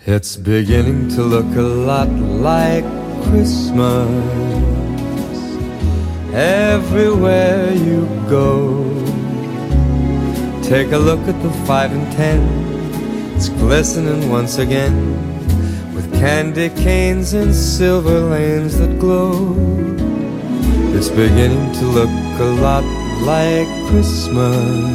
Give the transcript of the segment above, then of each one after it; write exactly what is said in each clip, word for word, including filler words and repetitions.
It's beginning to look a lot like Christmas everywhere you go. Take a look at the five and ten, it's glistening once again with candy canes and silver lanes that glow. It's beginning to look a lot like Christmas.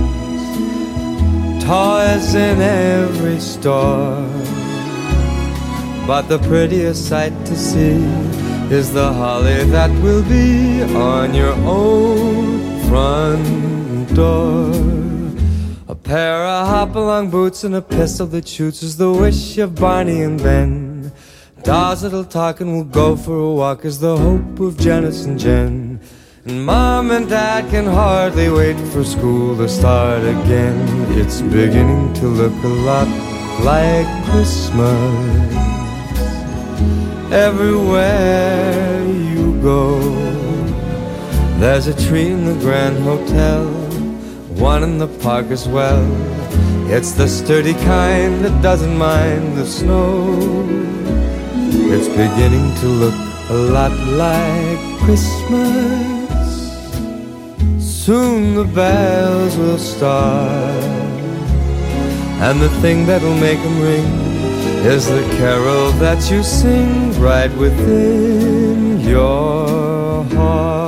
Toys in every store, but the prettiest sight to see is the holly that will be on your own front door. A pair of hop-along boots and a pistol that shoots is the wish of Barney and Ben. Dolls that'll talk and will go for a walk is the hope of Janice and Jen. And Mom and Dad can hardly wait for school to start again. It's beginning to look a lot like Christmas everywhere you go. There's a tree in the Grand Hotel, one in the park as well. It's the sturdy kind that doesn't mind the snow. It's beginning to look a lot like Christmas. Soon the bells will start, and the thing that'll make them ring is the carol that you sing right within your heart.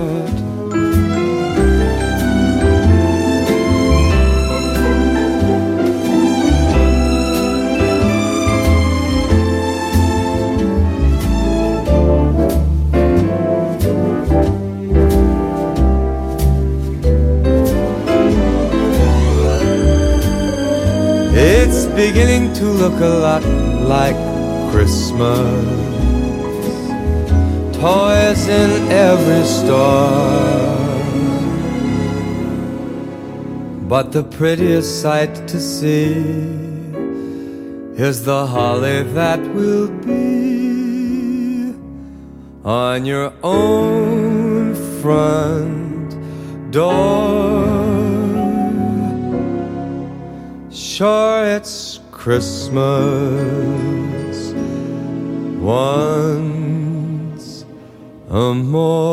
It's beginning to look a lot like Christmas. Toys in every store, but the prettiest sight to see is the holly that will be on your own front door. Sure, it's Christmas once a more.